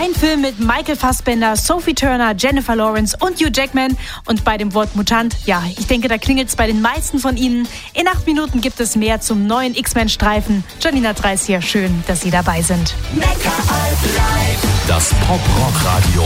Ein Film mit Michael Fassbender, Sophie Turner, Jennifer Lawrence und Hugh Jackman. Und bei dem Wort Mutant, ja, ich denke, da klingelt's bei den meisten von Ihnen. In 8 Minuten gibt es mehr zum neuen X-Men-Streifen. Janina Dreis hier, schön, dass Sie dabei sind. Das Pop-Rock-Radio.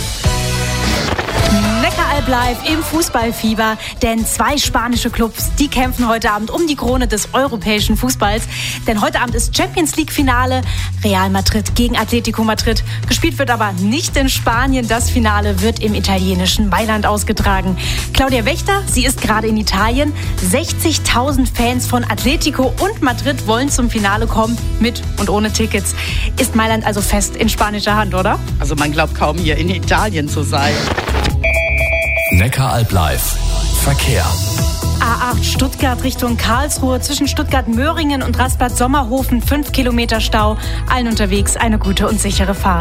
Neckaralb live im Fußballfieber, denn 2 spanische Clubs, die kämpfen heute Abend um die Krone des europäischen Fußballs. Denn heute Abend ist Champions-League-Finale, Real Madrid gegen Atletico Madrid. Gespielt wird aber nicht in Spanien, das Finale wird im italienischen Mailand ausgetragen. Claudia Wächter, sie ist gerade in Italien. 60.000 Fans von Atletico und Madrid wollen zum Finale kommen, mit und ohne Tickets. Ist Mailand also fest in spanischer Hand, oder? Also man glaubt kaum, hier in Italien zu sein. Neckaralb live. Verkehr. A8 Stuttgart Richtung Karlsruhe, zwischen Stuttgart-Möhringen und Rastatt-Sommerhofen 5 Kilometer Stau. Allen unterwegs eine gute und sichere Fahrt.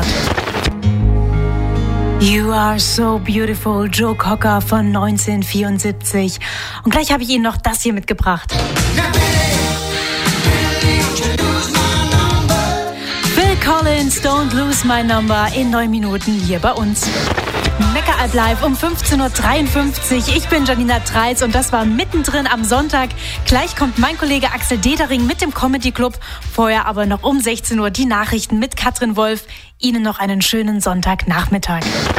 You Are So Beautiful, Joe Cocker von 1974. Und gleich habe ich Ihnen noch das hier mitgebracht. Phil Collins, Don't Lose My Number in 9 Minuten hier bei uns. Neckaralb live um 15.53 Uhr. Ich bin Janina Dreis und das war mittendrin am Sonntag. Gleich kommt mein Kollege Axel Detering mit dem Comedy Club. Vorher aber noch um 16 Uhr die Nachrichten mit Katrin Wolf. Ihnen noch einen schönen Sonntagnachmittag.